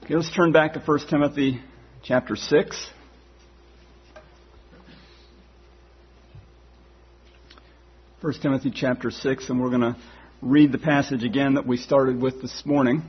Okay, let's turn back to 1 Timothy chapter 6. 1 Timothy chapter 6, and we're going to read the passage again that we started with this morning.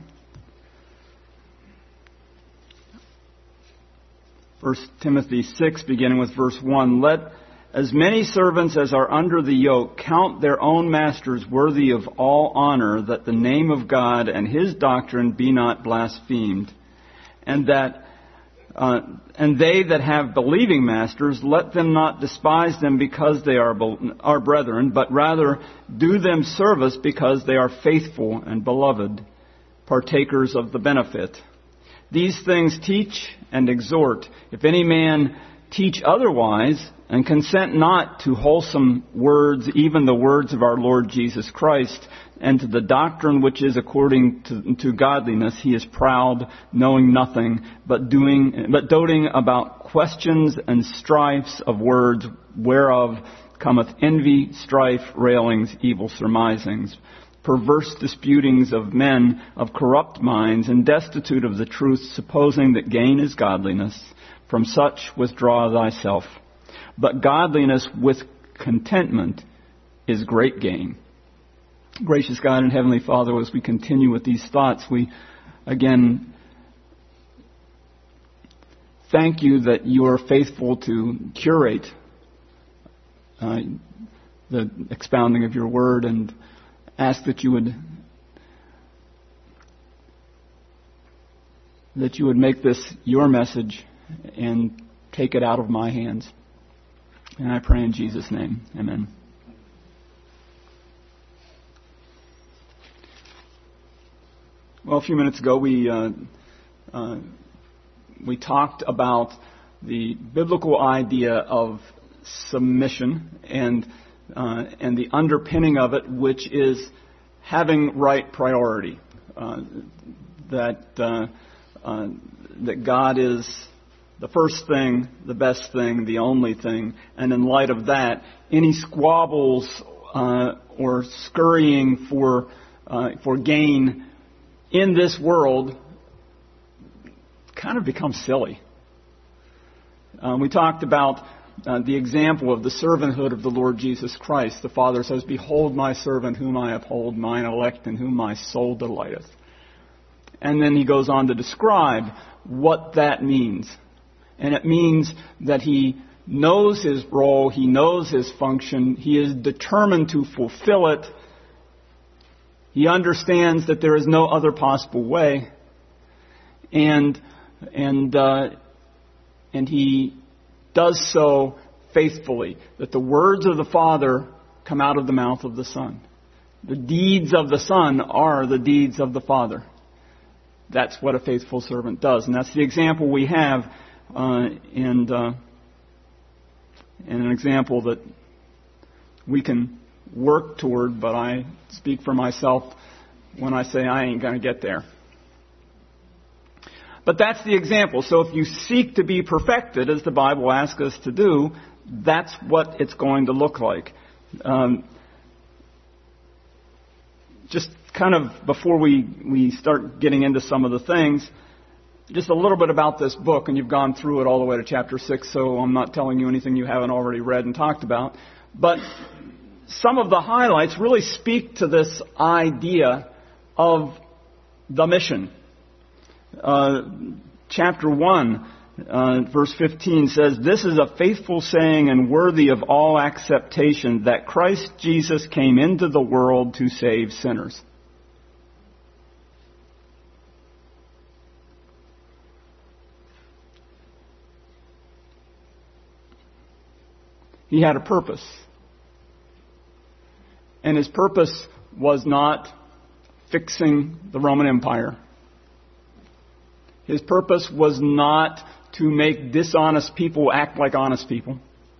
1 Timothy 6, beginning with verse 1. Let as many servants as are under the yoke count their own masters worthy of all honor, that the name of God and His doctrine be not blasphemed. And they that have believing masters, let them not despise them because they are brethren, but rather do them service because they are faithful and beloved, partakers of the benefit. These things teach and exhort. If any man teach otherwise, and consent not to wholesome words, even the words of our Lord Jesus Christ, and to the doctrine which is according to godliness, he is proud, knowing nothing, but doting about questions and strifes of words, whereof cometh envy, strife, railings, evil surmisings, perverse disputings of men of corrupt minds, and destitute of the truth, supposing that gain is godliness. From such withdraw thyself. But godliness with contentment is great gain. Gracious God and Heavenly Father, as we continue with these thoughts, we again thank you that you are faithful to curate the expounding of your word, and ask that you would make this your message and take it out of my hands. And I pray in Jesus' name. Amen. Well, a few minutes ago we talked about the biblical idea of submission and the underpinning of it, which is having right priority. That God is the first thing, the best thing, the only thing. And in light of that, any squabbles or scurrying for gain in this world kind of becomes silly. We talked about the example of the servanthood of the Lord Jesus Christ. The Father says, "Behold my servant whom I uphold, mine elect in whom my soul delighteth." And then he goes on to describe what that means. And it means that he knows his role, he knows his function, he is determined to fulfill it. He understands that there is no other possible way, and he does so faithfully. That the words of the Father come out of the mouth of the Son. The deeds of the Son are the deeds of the Father. That's what a faithful servant does, and that's the example we have. And an example that we can work toward, but I speak for myself when I say I ain't going to get there. But that's the example. So if you seek to be perfected, as the Bible asks us to do, that's what it's going to look like. Just kind of before we start getting into some of the things, just a little bit about this book, and you've gone through it all the way to chapter 6, so I'm not telling you anything you haven't already read and talked about. But some of the highlights really speak to this idea of the mission. Chapter 1, verse 15 says, "This is a faithful saying and worthy of all acceptation, that Christ Jesus came into the world to save sinners." He had a purpose. And his purpose was not fixing the Roman Empire. His purpose was not to make dishonest people act like honest people.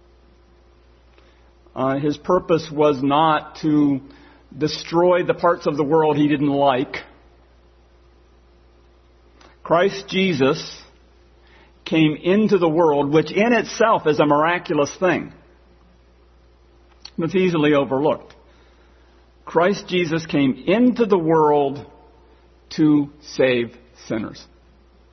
His purpose was not to destroy the parts of the world he didn't like. Christ Jesus came into the world, which in itself is a miraculous thing. It's easily overlooked. Christ Jesus came into the world to save sinners.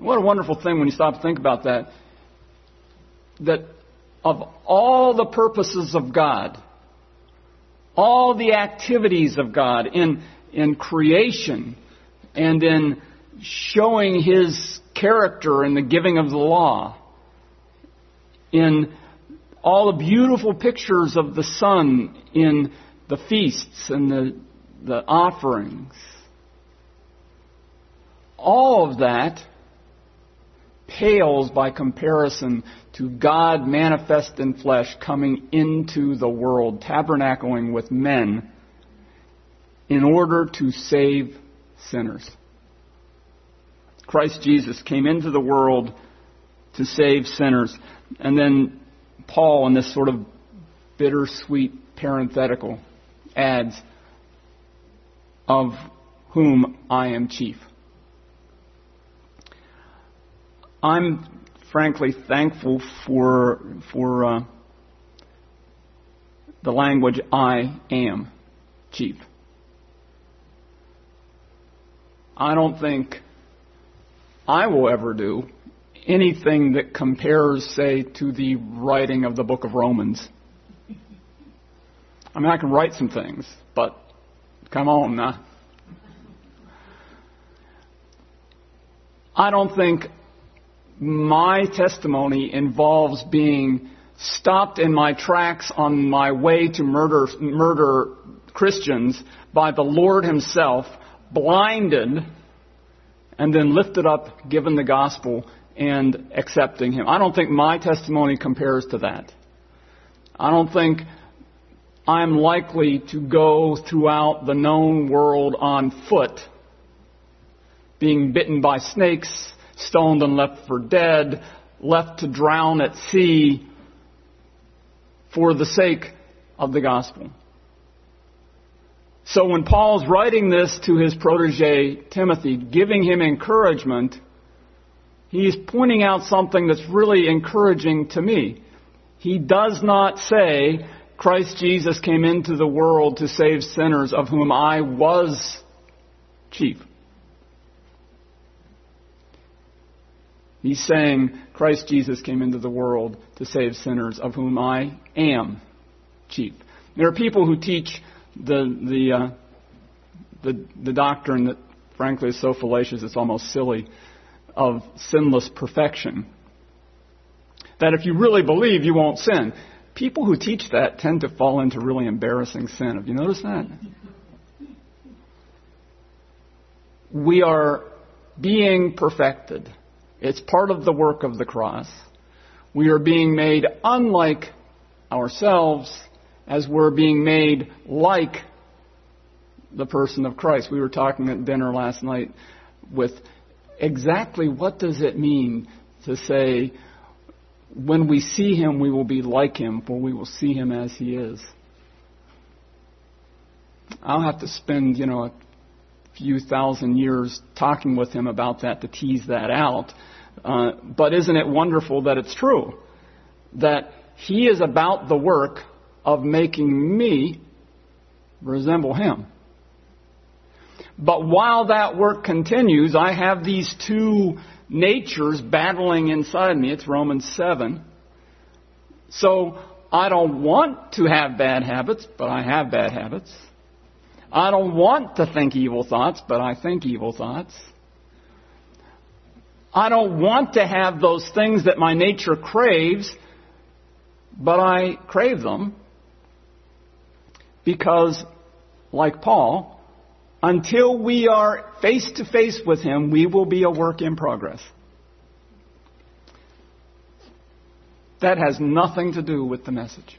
What a wonderful thing when you stop to think about that. That of all the purposes of God, all the activities of God in creation and in showing His character in the giving of the law, in all the beautiful pictures of the Son in the feasts and the offerings, all of that pales by comparison to God manifest in flesh coming into the world, tabernacling with men in order to save sinners. Christ Jesus came into the world to save sinners. And then Paul, in this sort of bittersweet parenthetical, adds, of whom I am chief. I'm frankly thankful for the language I am chief. I don't think I will ever do anything that compares, say, to the writing of the book of Romans. I mean, I can write some things, but come on now. I don't think my testimony involves being stopped in my tracks on my way to murder Christians by the Lord Himself, blinded, and then lifted up, given the gospel, and accepting Him. I don't think my testimony compares to that. I don't think I'm likely to go throughout the known world on foot, being bitten by snakes, stoned and left for dead, left to drown at sea for the sake of the gospel. So when Paul's writing this to his protege Timothy, giving him encouragement, he's pointing out something that's really encouraging to me. He does not say, Christ Jesus came into the world to save sinners, of whom I was chief. He's saying, Christ Jesus came into the world to save sinners, of whom I am chief. There are people who teach the doctrine that, frankly, is so fallacious it's almost silly, of sinless perfection. That if you really believe, you won't sin. People who teach that tend to fall into really embarrassing sin. Have you noticed that? We are being perfected. It's part of the work of the cross. We are being made unlike ourselves as we're being made like the person of Christ. We were talking at dinner last night with exactly what does it mean to say, when we see Him, we will be like Him, for we will see Him as He is. I'll have to spend, a few thousand years talking with him about that to tease that out. But isn't it wonderful that it's true? That He is about the work of making me resemble Him. But while that work continues, I have these two natures battling inside me. It's Romans 7. So I don't want to have bad habits, but I have bad habits. I don't want to think evil thoughts, but I think evil thoughts. I don't want to have those things that my nature craves, but I crave them. Because, like Paul, until we are face to face with Him, we will be a work in progress. That has nothing to do with the message.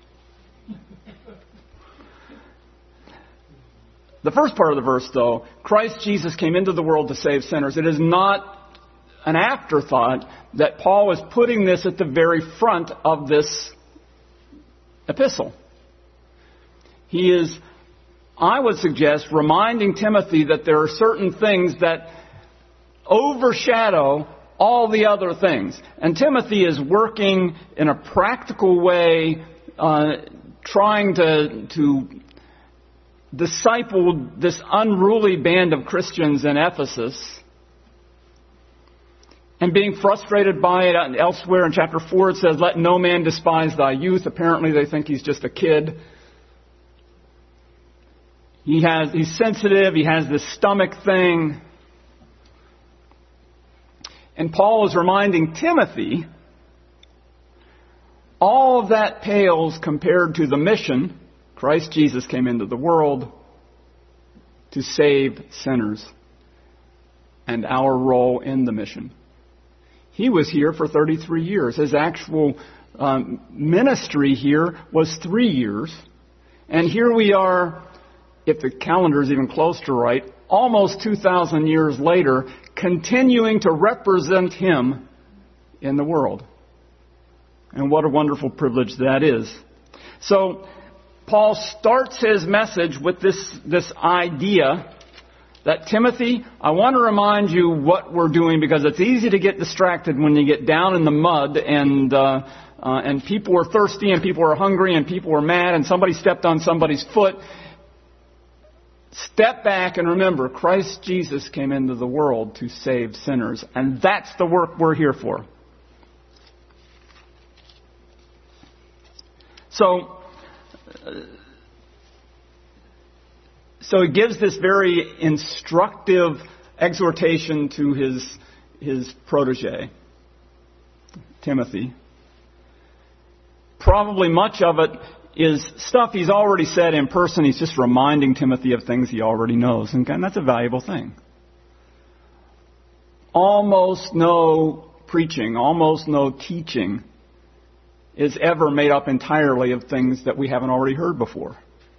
The first part of the verse, though, Christ Jesus came into the world to save sinners. It is not an afterthought that Paul is putting this at the very front of this epistle. He is, I would suggest, reminding Timothy that there are certain things that overshadow all the other things. And Timothy is working in a practical way, trying to disciple this unruly band of Christians in Ephesus. and being frustrated by it. Elsewhere in chapter 4 it says, let no man despise thy youth. Apparently they think he's just a kid. He's sensitive, he has this stomach thing. And Paul is reminding Timothy, all of that pales compared to the mission. Christ Jesus came into the world to save sinners and our role in the mission. He was here for 33 years. His actual ministry here was 3 years. And here we are, if the calendar is even close to right, almost 2,000 years later, continuing to represent Him in the world. And what a wonderful privilege that is. So, Paul starts his message with this idea that, Timothy, I want to remind you what we're doing, because it's easy to get distracted when you get down in the mud and people are thirsty and people are hungry and people are mad and somebody stepped on somebody's foot. Step back and remember, Christ Jesus came into the world to save sinners, and that's the work we're here for. So he gives this very instructive exhortation to his protege, Timothy. Probably much of it is stuff he's already said in person. He's just reminding Timothy of things he already knows. And that's a valuable thing. Almost no preaching, almost no teaching is ever made up entirely of things that we haven't already heard before.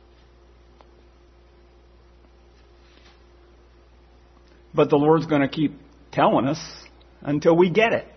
But the Lord's going to keep telling us until we get it.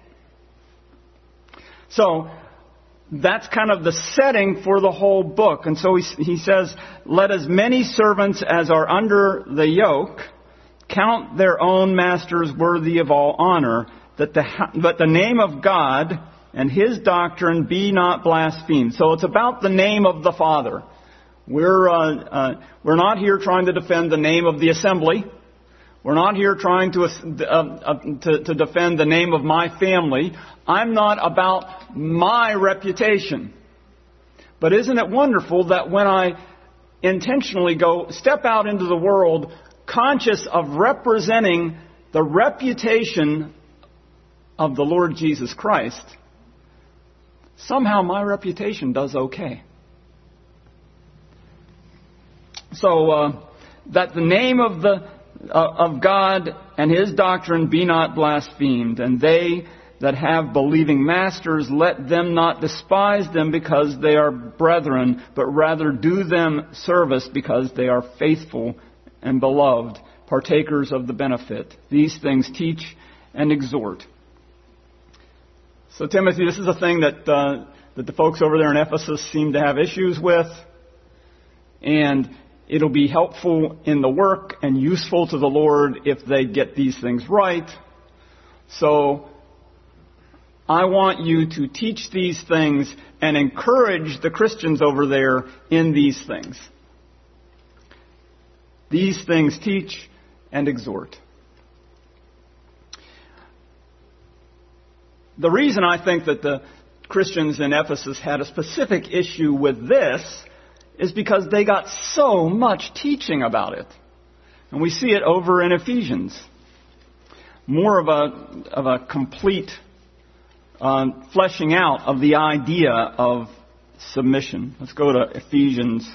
So that's kind of the setting for the whole book. And so he says, let as many servants as are under the yoke count their own masters worthy of all honor, that the name of God and His doctrine be not blasphemed. So it's about the name of the Father. We're not here trying to defend the name of the assembly. We're not here trying to defend the name of my family. I'm not about my reputation. But isn't it wonderful that when I intentionally step out into the world conscious of representing the reputation of the Lord Jesus Christ, somehow my reputation does okay. So that the name of God and His doctrine be not blasphemed, and they that have believing masters, let them not despise them because they are brethren, but rather do them service because they are faithful and beloved, partakers of the benefit. These things teach and exhort. So Timothy, this is a thing that the folks over there in Ephesus seem to have issues with, and it'll be helpful in the work and useful to the Lord if they get these things right. So I want you to teach these things and encourage the Christians over there in these things. These things teach and exhort. The reason I think that the Christians in Ephesus had a specific issue with this is because they got so much teaching about it. And we see it over in Ephesians. More of a complete fleshing out of the idea of submission. Let's go to Ephesians.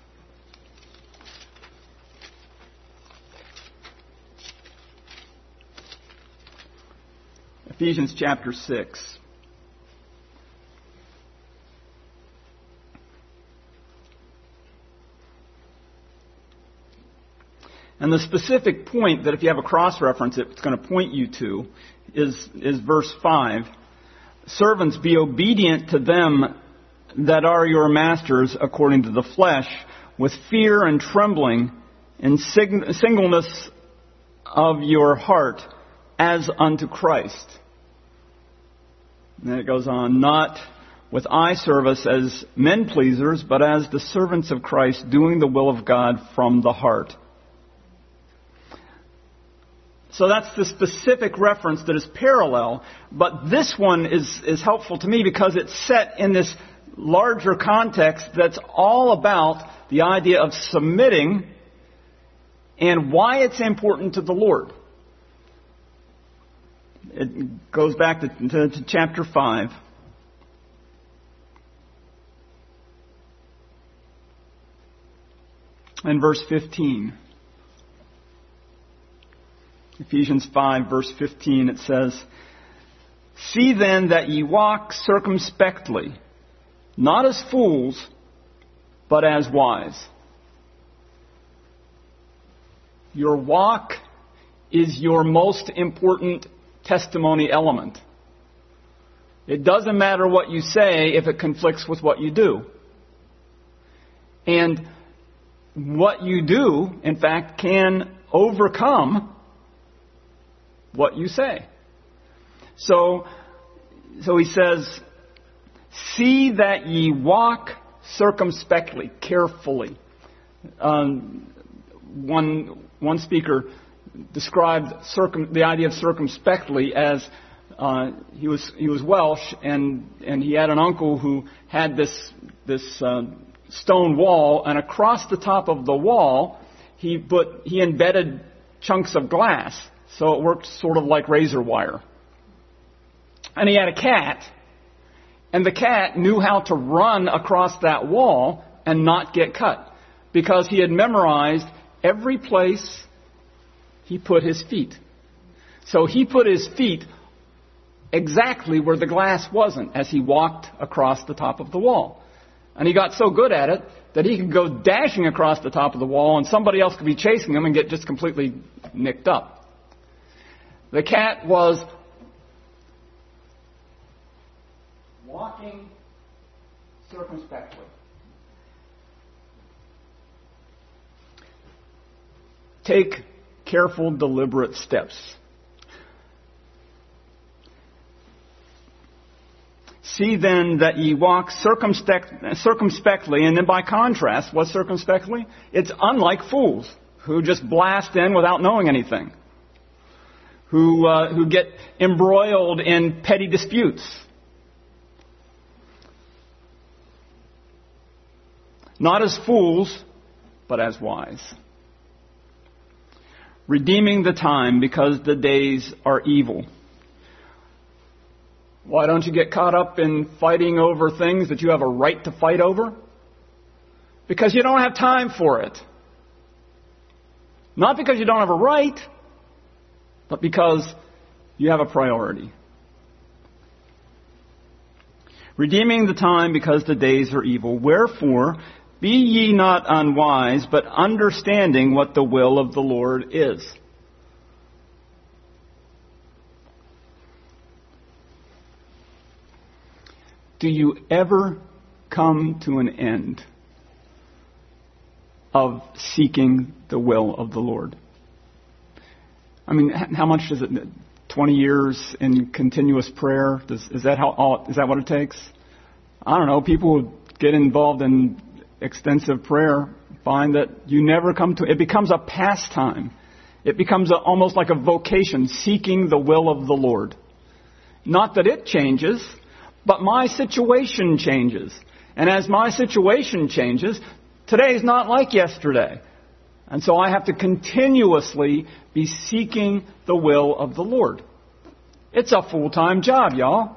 Ephesians chapter 6. And the specific point that if you have a cross-reference it's going to point you to is verse 5. Servants, be obedient to them that are your masters according to the flesh, with fear and trembling, in singleness of your heart, as unto Christ. And then it goes on, not with eye service as men pleasers, but as the servants of Christ, doing the will of God from the heart. So that's the specific reference that is parallel. But this one is helpful to me because it's set in this larger context that's all about the idea of submitting and why it's important to the Lord. It goes back to chapter 5. And verse 15. Ephesians 5, verse 15, it says, "See then that ye walk circumspectly, not as fools, but as wise." Your walk is your most important testimony element. It doesn't matter what you say if it conflicts with what you do. And what you do, in fact, can overcome what you say. So he says, "See that ye walk circumspectly," carefully. One speaker described the idea of circumspectly as he was Welsh, and he had an uncle who had this stone wall, and across the top of the wall he embedded chunks of glass, so it worked sort of like razor wire. And he had a cat, and the cat knew how to run across that wall and not get cut, because he had memorized every place he put his feet. So he put his feet exactly where the glass wasn't as he walked across the top of the wall. And he got so good at it that he could go dashing across the top of the wall and somebody else could be chasing him and get just completely nicked up. The cat was walking circumspectly. Take careful, deliberate steps. See then that ye walk circumspectly, and then by contrast, what's circumspectly? It's unlike fools who just blast in without knowing anything, who get embroiled in petty disputes. Not as fools, but as wise. Redeeming the time because the days are evil. Why don't you get caught up in fighting over things that you have a right to fight over? Because you don't have time for it. Not because you don't have a right, but because you have a priority. Redeeming the time because the days are evil. Wherefore, be ye not unwise, but understanding what the will of the Lord is. Do you ever come to an end of seeking the will of the Lord? I mean, how much does it? 20 years in continuous prayer? Is that what it takes? I don't know. People who get involved in extensive prayer find that you never come to. It becomes a pastime. It becomes almost like a vocation, seeking the will of the Lord. Not that it changes, but my situation changes. And as my situation changes, today is not like yesterday. And so I have to continuously be seeking the will of the Lord. It's a full-time job, y'all.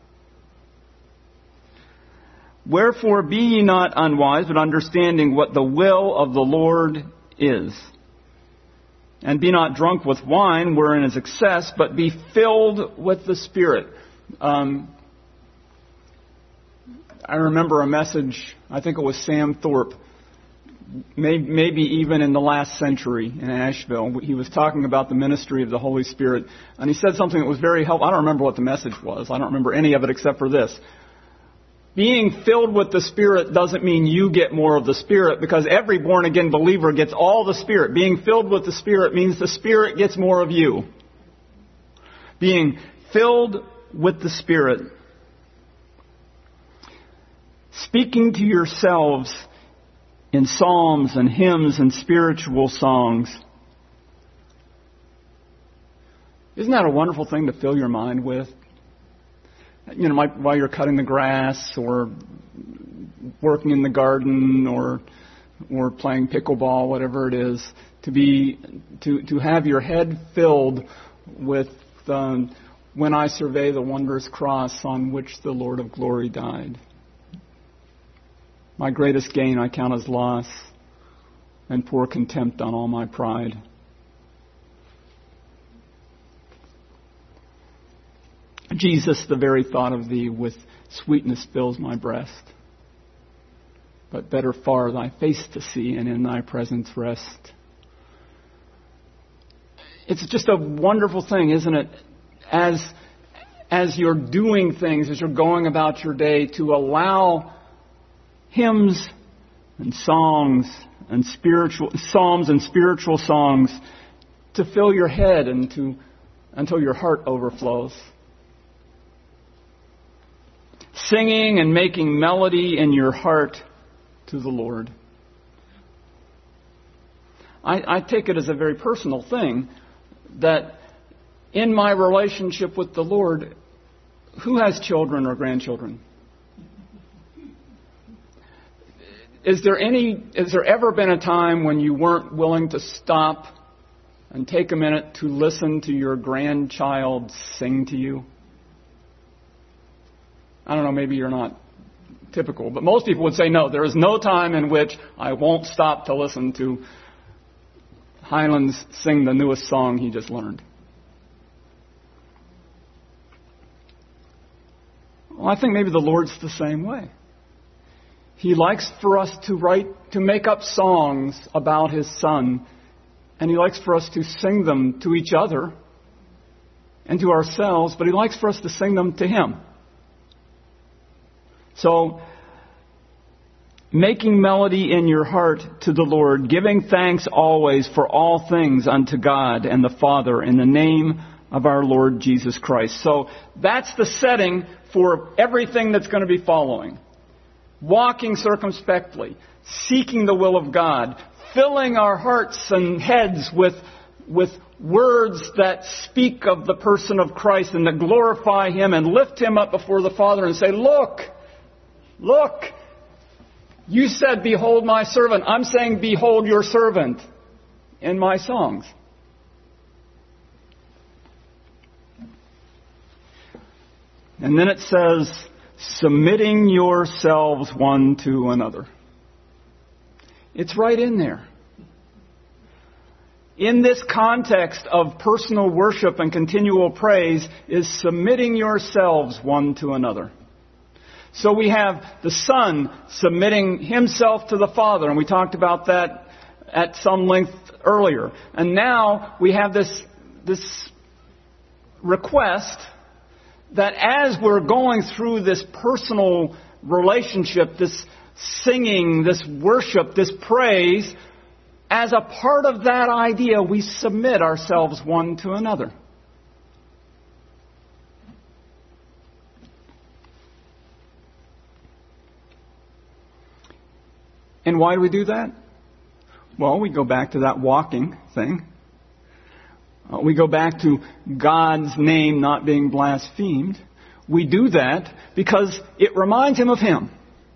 Wherefore be ye not unwise, but understanding what the will of the Lord is. And be not drunk with wine, wherein is excess, but be filled with the Spirit. I remember a message, I think it was Sam Thorpe, maybe even in the last century in Asheville. He was talking about the ministry of the Holy Spirit, and he said something that was very helpful. I don't remember what the message was. I don't remember any of it except for this. Being filled with the Spirit doesn't mean you get more of the Spirit, because every born-again believer gets all the Spirit. Being filled with the Spirit means the Spirit gets more of you. Being filled with the Spirit. Speaking to yourselves in psalms and hymns and spiritual songs. Isn't that a wonderful thing to fill your mind with? You know, while you're cutting the grass or working in the garden or playing pickleball, whatever it is, to have your head filled with when I survey the wondrous cross on which the Lord of glory died. My greatest gain I count as loss, and pour contempt on all my pride. Jesus, the very thought of thee with sweetness fills my breast. But better far thy face to see, and in thy presence rest. It's just a wonderful thing, isn't it? As you're doing things, as you're going about your day, to allow hymns and songs and psalms and spiritual songs to fill your head until your heart overflows. Singing and making melody in your heart to the Lord. I take it as a very personal thing that in my relationship with the Lord, who has children or grandchildren? Is there ever been a time when you weren't willing to stop and take a minute to listen to your grandchild sing to you? I don't know, maybe you're not typical, but most people would say no. There is no time in which I won't stop to listen to Highlands sing the newest song he just learned. Well, I think maybe the Lord's the same way. He likes for us to make up songs about His Son, and He likes for us to sing them to each other and to ourselves, but He likes for us to sing them to Him. So, making melody in your heart to the Lord, giving thanks always for all things unto God and the Father in the name of our Lord Jesus Christ. So, that's the setting for everything that's going to be following. Walking circumspectly, seeking the will of God, filling our hearts and heads with words that speak of the person of Christ and that glorify Him and lift Him up before the Father and say, look, you said, behold my servant. I'm saying, behold your servant in my songs. And then it says, submitting yourselves one to another. It's right in there. In this context of personal worship and continual praise is submitting yourselves one to another. So we have the Son submitting Himself to the Father, and we talked about that at some length earlier. And now we have this request that as we're going through this personal relationship, this singing, this worship, this praise, as a part of that idea, we submit ourselves one to another. And why do we do that? Well, we go back to that walking thing. We go back to God's name not being blasphemed. We do that because it reminds Him of Him.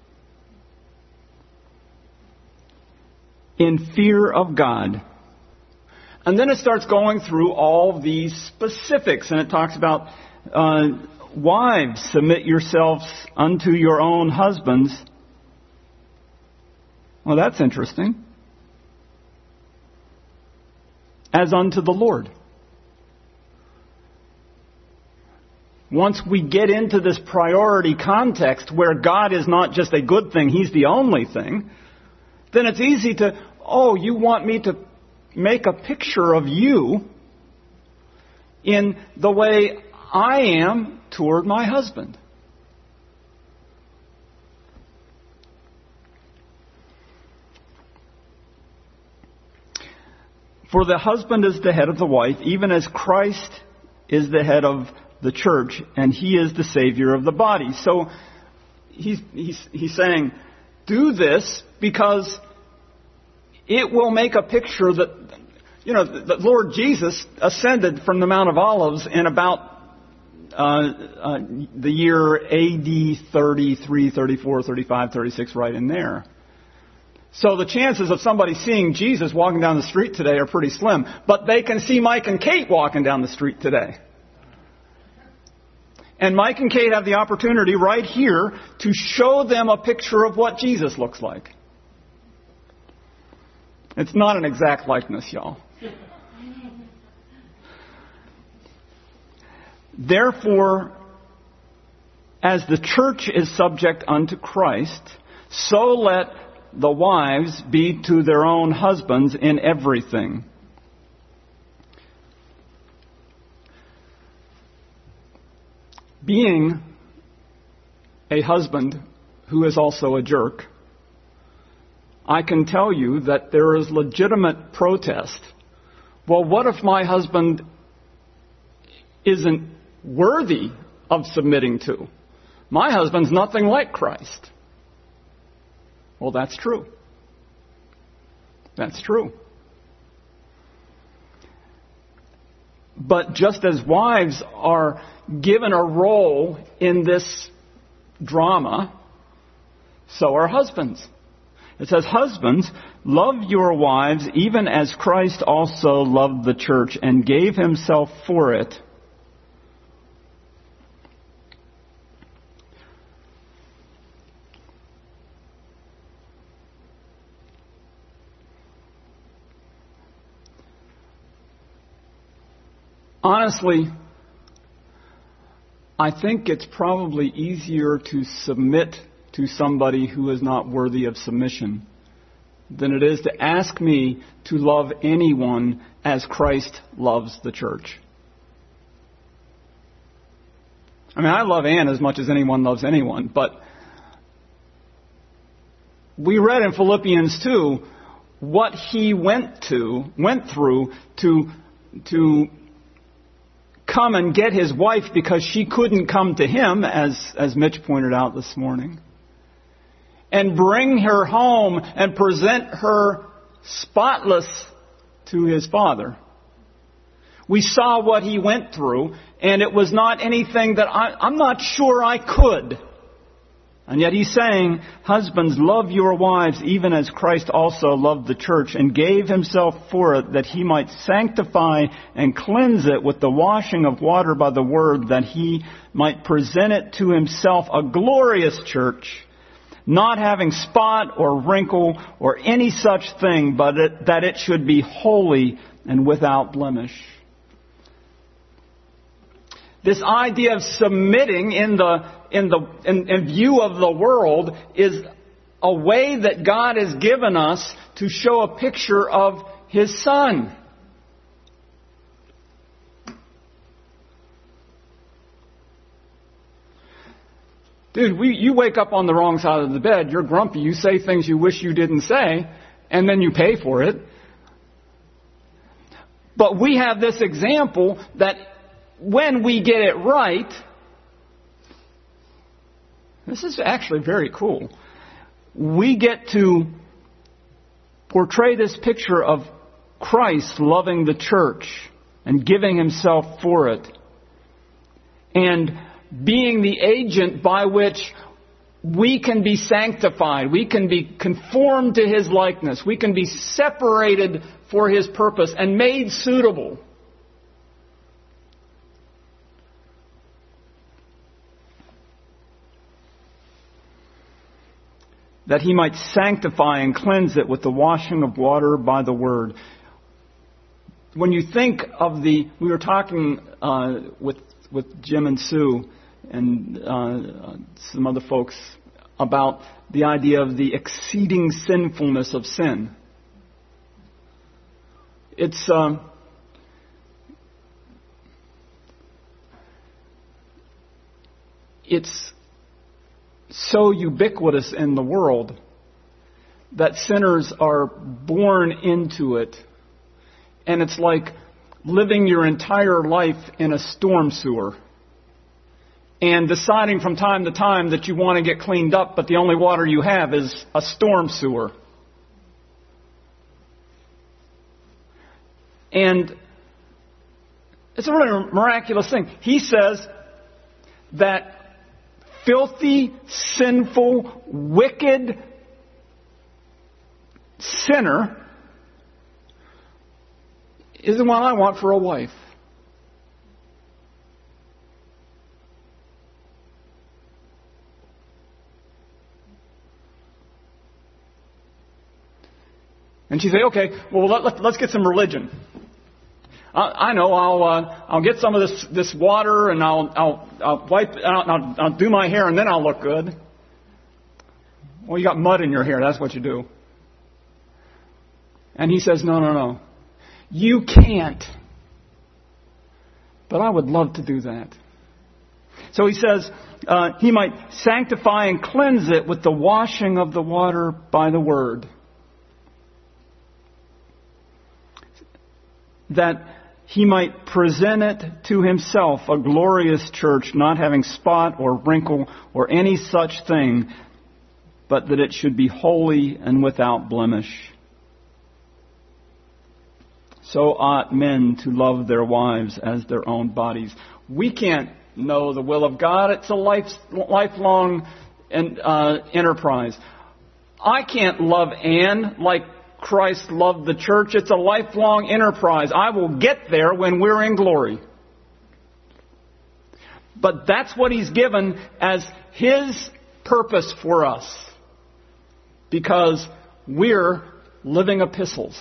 In fear of God. And then it starts going through all these specifics. And it talks about, wives, submit yourselves unto your own husbands. Well, that's interesting. As unto the Lord. Once we get into this priority context where God is not just a good thing, He's the only thing, then it's easy to, you want me to make a picture of you in the way I am toward my husband. For the husband is the head of the wife, even as Christ is the head of the church, and He is the Savior of the body. So he's saying, do this because it will make a picture that the Lord Jesus ascended from the Mount of Olives in about the year AD 33, 34, 35, 36, right in there. So the chances of somebody seeing Jesus walking down the street today are pretty slim. But they can see Mike and Kate walking down the street today. And Mike and Kate have the opportunity right here to show them a picture of what Jesus looks like. It's not an exact likeness, y'all. Therefore, as the church is subject unto Christ, so let the wives be to their own husbands in everything. Being a husband who is also a jerk, I can tell you that there is legitimate protest. Well, what if my husband isn't worthy of submitting to? My husband's nothing like Christ. Well, that's true. That's true. But just as wives are given a role in this drama, so are husbands. It says, husbands, love your wives even as Christ also loved the church and gave himself for it. Honestly, I think it's probably easier to submit to somebody who is not worthy of submission than it is to ask me to love anyone as Christ loves the church. I mean, I love Ann as much as anyone loves anyone, but we read in Philippians 2 what he went through to come and get his wife because she couldn't come to him, as Mitch pointed out this morning, and bring her home and present her spotless to his Father. We saw what he went through, and it was not anything that I'm not sure I could. And yet he's saying, husbands, love your wives even as Christ also loved the church and gave himself for it, that he might sanctify and cleanse it with the washing of water by the word, that he might present it to himself a glorious church, not having spot or wrinkle or any such thing, but that it should be holy and without blemish. This idea of submitting in view of the world is a way that God has given us to show a picture of His Son. Dude, you wake up on the wrong side of the bed, you're grumpy, you say things you wish you didn't say, and then you pay for it. But we have this example that when we get it right, this is actually very cool. We get to portray this picture of Christ loving the church and giving himself for it, and being the agent by which we can be sanctified, we can be conformed to his likeness, we can be separated for his purpose and made suitable. That he might sanctify and cleanse it with the washing of water by the word. When you think of we were talking with Jim and Sue and some other folks about the idea of the exceeding sinfulness of sin. It's so ubiquitous in the world that sinners are born into it. And it's like living your entire life in a storm sewer and deciding from time to time that you want to get cleaned up, but the only water you have is a storm sewer. And it's a really miraculous thing. He says that filthy, sinful, wicked sinner is the one I want for a wife. And she say, okay, well, let's get some religion. I know I'll get some of this water and I'll wipe out and I'll do my hair and then I'll look good. Well, you got mud in your hair. That's what you do. And he says, no. You can't. But I would love to do that. So he says he might sanctify and cleanse it with the washing of the water by the word. That he might present it to himself a glorious church, not having spot or wrinkle or any such thing, but that it should be holy and without blemish. So ought men to love their wives as their own bodies. We can't know the will of God. It's a lifelong enterprise. I can't love Anne like Christ loved the church. It's a lifelong enterprise. I will get there when we're in glory. But that's what He's given as His purpose for us. Because we're living epistles.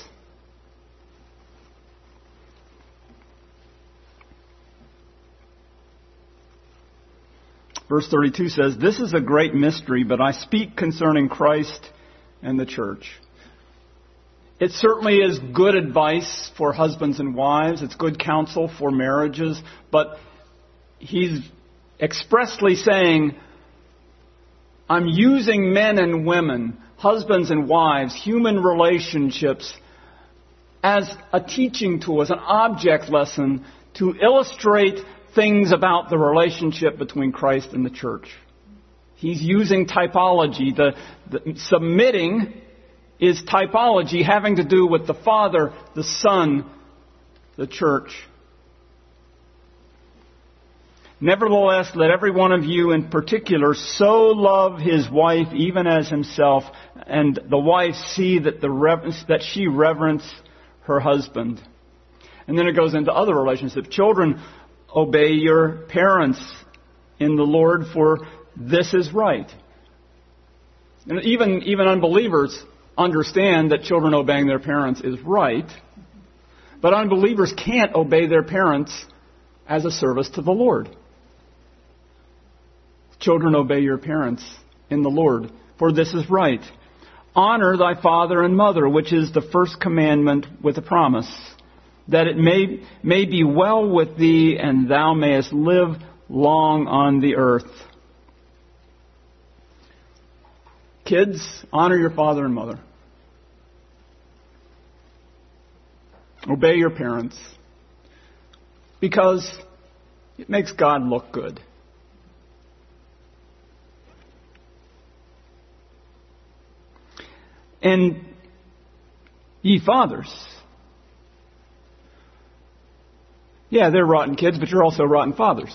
Verse 32 says, "This is a great mystery, but I speak concerning Christ and the church." It certainly is good advice for husbands and wives. It's good counsel for marriages. But he's expressly saying, I'm using men and women, husbands and wives, human relationships, as a teaching tool, as an object lesson to illustrate things about the relationship between Christ and the church. He's using typology. The submitting is typology having to do with the Father, the Son, the church. Nevertheless, let every one of you in particular so love his wife even as himself, and the wife see that she reverence her husband. And then it goes into other relationships. Children, obey your parents in the Lord, for this is right. And even unbelievers understand that children obeying their parents is right. But unbelievers can't obey their parents as a service to the Lord. Children, obey your parents in the Lord, for this is right. Honor thy father and mother, which is the first commandment with a promise, that it may be well with thee and thou mayest live long on the earth. Kids, honor your father and mother. Obey your parents, because it makes God look good. And ye fathers, yeah, they're rotten kids, but you're also rotten fathers.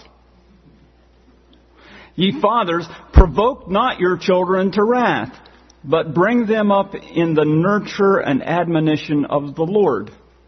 Ye fathers, provoke not your children to wrath, but bring them up in the nurture and admonition of the Lord.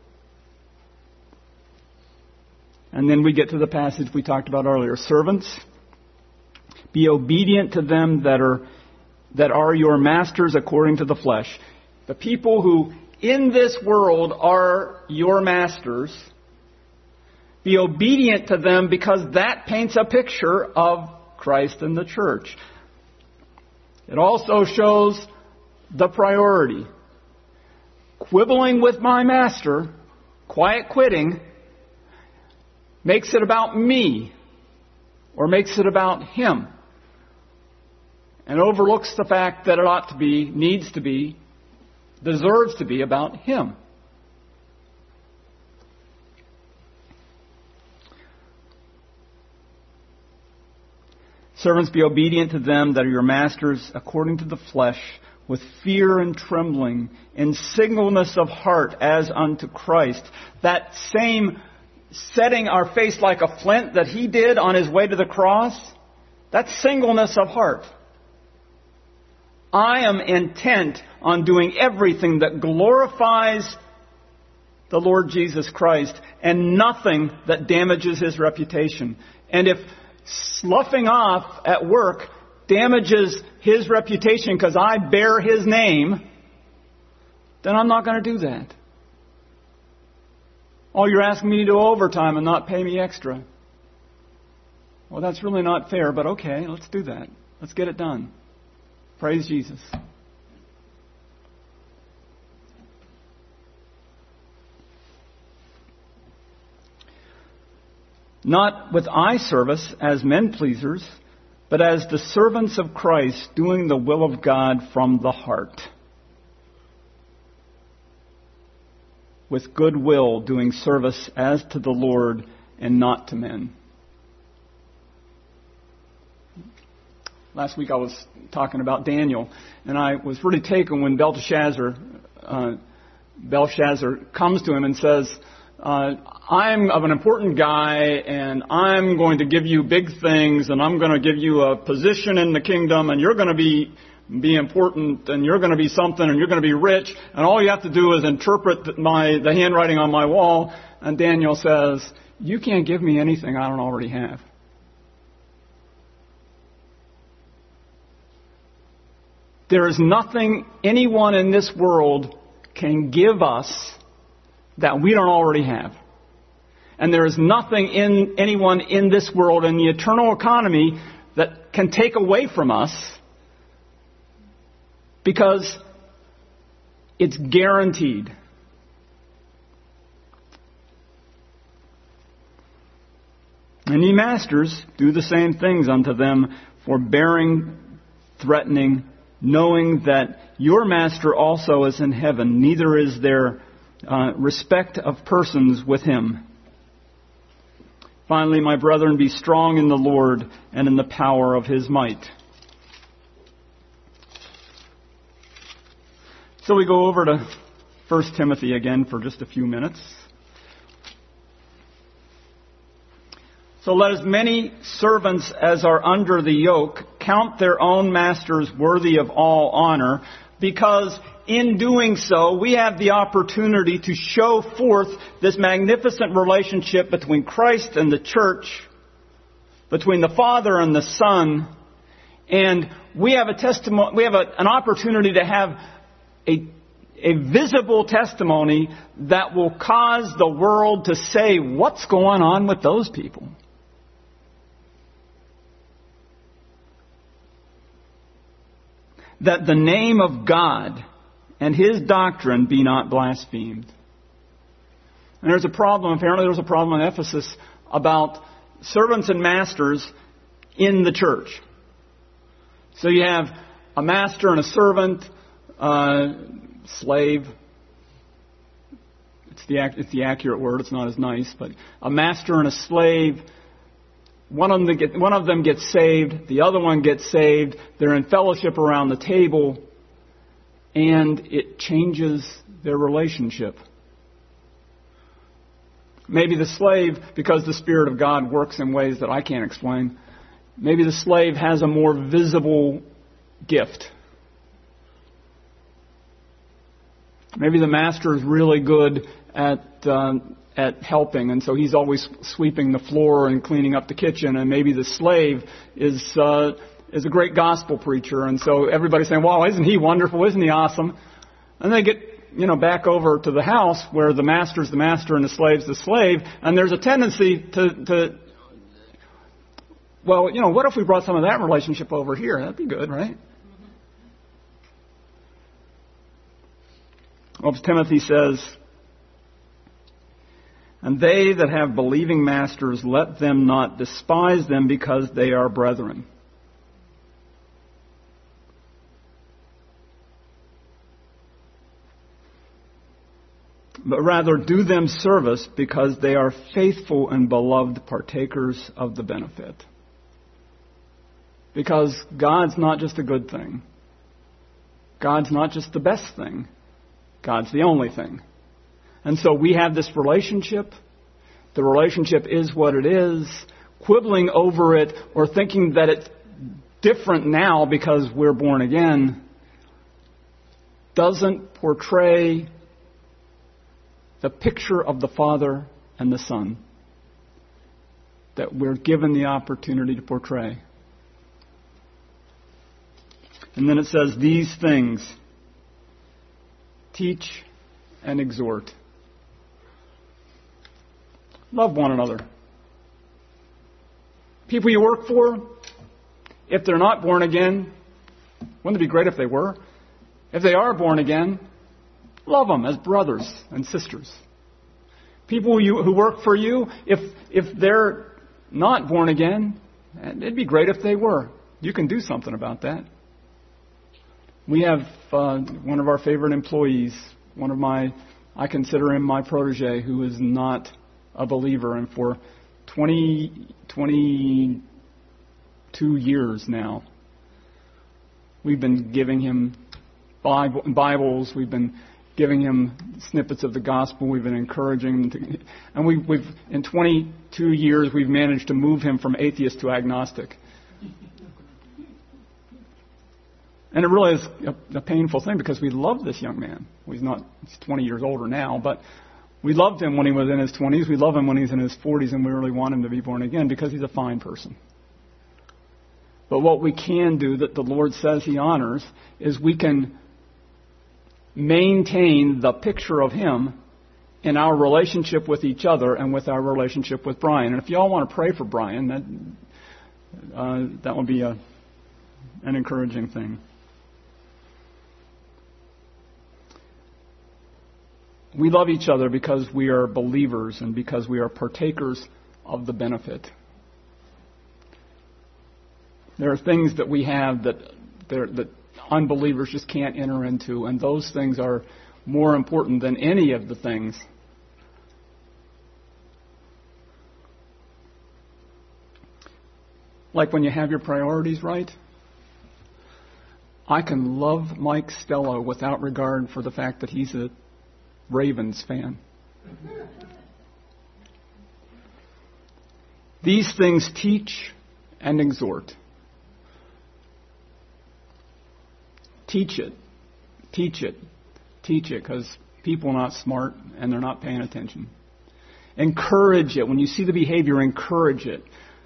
And then we get to the passage we talked about earlier. Servants, be obedient to them that are your masters according to the flesh. The people who in this world are your masters, be obedient to them, because that paints a picture of Christ and the church. It also shows the priority. Quibbling with my master, quiet quitting, makes it about me or makes it about him, and overlooks the fact that it ought to be, needs to be, deserves to be about him. Servants, be obedient to them that are your masters according to the flesh, with fear and trembling, in singleness of heart as unto Christ. That same setting our face like a flint that He did on His way to the cross, that's singleness of heart. I am intent on doing everything that glorifies the Lord Jesus Christ and nothing that damages His reputation. And if sloughing off at work damages His reputation because I bear His name, then I'm not going to do that. Oh, you're asking me to do overtime and not pay me extra. Well, that's really not fair, but okay, let's do that. Let's get it done. Praise Jesus. Not with eye service as men pleasers, but as the servants of Christ, doing the will of God from the heart. With good will, doing service as to the Lord and not to men. Last week I was talking about Daniel, and I was really taken when Belshazzar comes to him and says, I'm of an important guy, and I'm going to give you big things, and I'm going to give you a position in the kingdom, and you're going to be important, and you're going to be something, and you're going to be rich, and all you have to do is interpret the handwriting on my wall. And Daniel says, you can't give me anything I don't already have. There is nothing anyone in this world can give us that we don't already have. And there is nothing in anyone in this world, in the eternal economy, that can take away from us, because it's guaranteed. And ye masters, do the same things unto them, forbearing, threatening, knowing that your master also is in heaven, neither is there respect of persons with Him. Finally, my brethren, be strong in the Lord and in the power of His might. So we go over to 1 Timothy again for just a few minutes. So let as many servants as are under the yoke count their own masters worthy of all honor, because in doing so, we have the opportunity to show forth this magnificent relationship between Christ and the church, between the Father and the Son, and we have an opportunity to have a visible testimony that will cause the world to say, what's going on with those people? That the name of God and His doctrine be not blasphemed. And there's a problem, apparently there was a problem in Ephesus about servants and masters in the church. So you have a master and a servant, slave. It's the accurate word, it's not as nice, but a master and a slave. One of them gets saved, the other one gets saved, they're in fellowship around the table, and it changes their relationship. Maybe the slave, because the Spirit of God works in ways that I can't explain, maybe the slave has a more visible gift. Maybe the master is really good at helping, and so he's always sweeping the floor and cleaning up the kitchen. And maybe the slave is a great gospel preacher, and so everybody's saying, "Wow, isn't he wonderful? Isn't he awesome?" And they get back over to the house where the master's the master and the slave's the slave, and there's a tendency to what if we brought some of that relationship over here? That'd be good, right? Well, Timothy says, and they that have believing masters, let them not despise them because they are brethren. But rather do them service because they are faithful and beloved partakers of the benefit. Because God's not just a good thing. God's not just the best thing. God's the only thing. And so we have this relationship. The relationship is what it is. Quibbling over it or thinking that it's different now because we're born again doesn't portray the picture of the Father and the Son that we're given the opportunity to portray. And then it says, these things teach and exhort. Love one another. People you work for, if they're not born again, wouldn't it be great if they were? If they are born again, love them as brothers and sisters. People who work for you, if they're not born again, it'd be great if they were. You can do something about that. We have one of our favorite employees, I consider him my protege, who is not a believer, and for 22 years now, we've been giving him Bibles, we've been giving him snippets of the gospel, we've been encouraging him and we've in 22 years we've managed to move him from atheist to agnostic. And it really is a painful thing because we love this young man. He's 20 years older now, but we loved him when he was in his 20s. We love him when he's in his 40s, and we really want him to be born again because he's a fine person. But what we can do that the Lord says He honors is we can maintain the picture of Him in our relationship with each other and with our relationship with Brian. And if you all want to pray for Brian, that would be an encouraging thing. We love each other because we are believers and because we are partakers of the benefit. There are things that we have that unbelievers just can't enter into, and those things are more important than any of the things. Like when you have your priorities right. I can love Mike Stella without regard for the fact that he's a Ravens fan. These things teach and exhort. Teach it, because people are not smart and they're not paying attention. Encourage it. When you see the behavior, encourage it.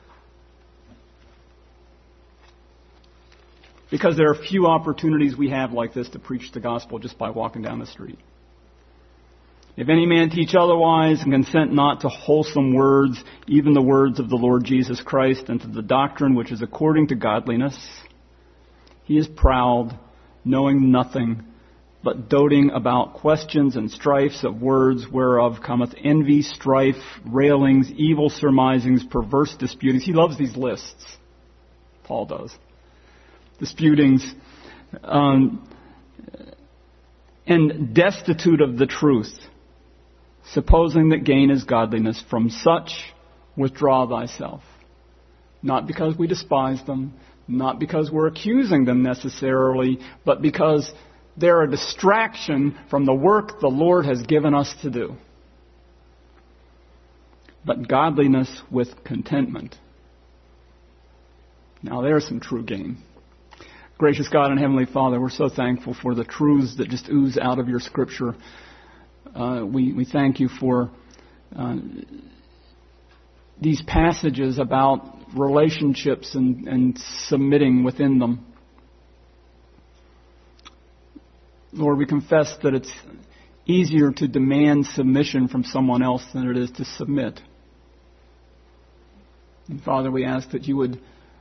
Because there are few opportunities we have like this to preach the gospel just by walking down the street. If any man teach otherwise and consent not to wholesome words, even the words of the Lord Jesus Christ, and to the doctrine which is according to godliness, he is proud, knowing nothing, but doting about questions and strifes of words, whereof cometh envy, strife, railings, evil surmisings, perverse disputings. He loves these lists. Paul does. Disputings, and destitute of the truth, supposing that gain is godliness. From such withdraw thyself. Not because we despise them, not because we're accusing them necessarily, but because they're a distraction from the work the Lord has given us to do. But godliness with contentment. Now there's some true gain. Gracious God and Heavenly Father, we're so thankful for the truths that just ooze out of your Scripture. We thank you for these passages about relationships and submitting within them. Lord, we confess that it's easier to demand submission from someone else than it is to submit. And Father, we ask that you would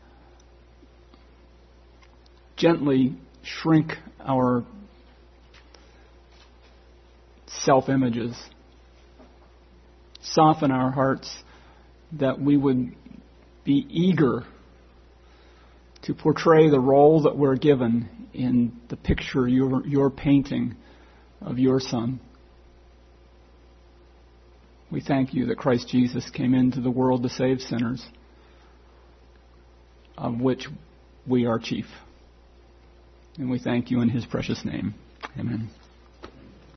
gently shrink our self-images, soften our hearts, that we would be eager to portray the role that we're given in the picture you're painting of your Son. We thank you that Christ Jesus came into the world to save sinners, of which we are chief. And we thank you in his precious name. Amen.